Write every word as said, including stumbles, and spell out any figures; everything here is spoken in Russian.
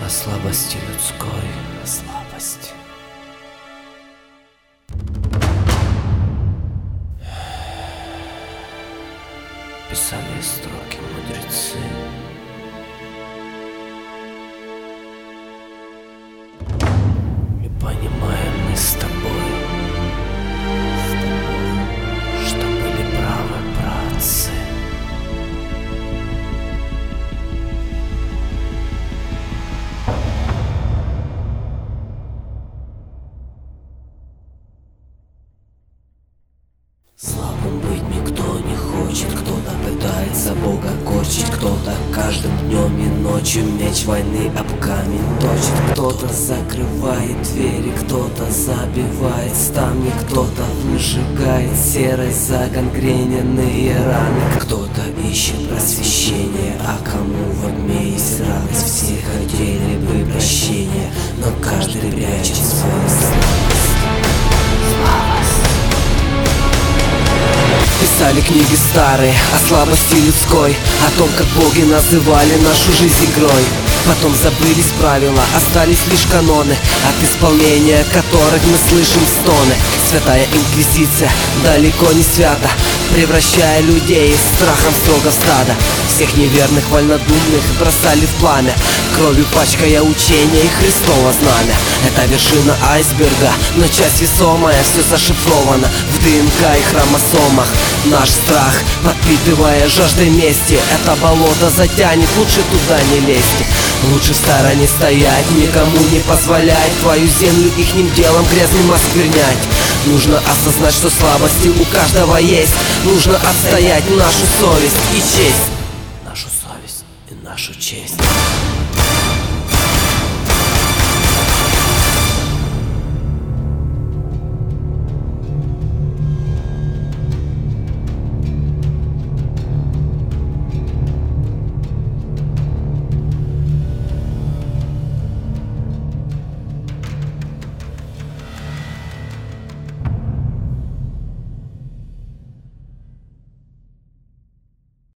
о слабости людской, о слабости. Писали строки мудрецы. И понимаем мы с тобой, с тобой, что были правы праотцы. Слабым быть никто не хочет, кто-то пытается Бога корчить, кто-то каждым днем и ночью меч войны об камень точит, кто-то закрывает двери, кто-то забивает ставни, кто-то выжигает серой загангрененные раны, кто-то ищет просвещение, а кому во тьме есть радость, все хотели бы прощения, но каждый прячет свою слабость. Писали книги старые о слабости людской, о том, как боги называли нашу жизнь игрой. Потом забылись правила, остались лишь каноны, от исполнения которых мы слышим стоны. Святая инквизиция далеко не свята, превращая людей страхом строго в стадо. Всех неверных, вольнодумных бросали в пламя, кровью пачкая учение и Христово знамя. Это вершина айсберга, но часть весомая, все зашифровано в ДНК и хромосомах. Наш страх, подпитывая жаждой мести, это болото затянет, лучше туда не лезьте. Лучше в стороне стоять, никому не позволять твою землю ихним делом грязным осквернять. Нужно осознать, что слабости у каждого есть, нужно отстоять нашу совесть и честь. Нашу совесть и нашу честь.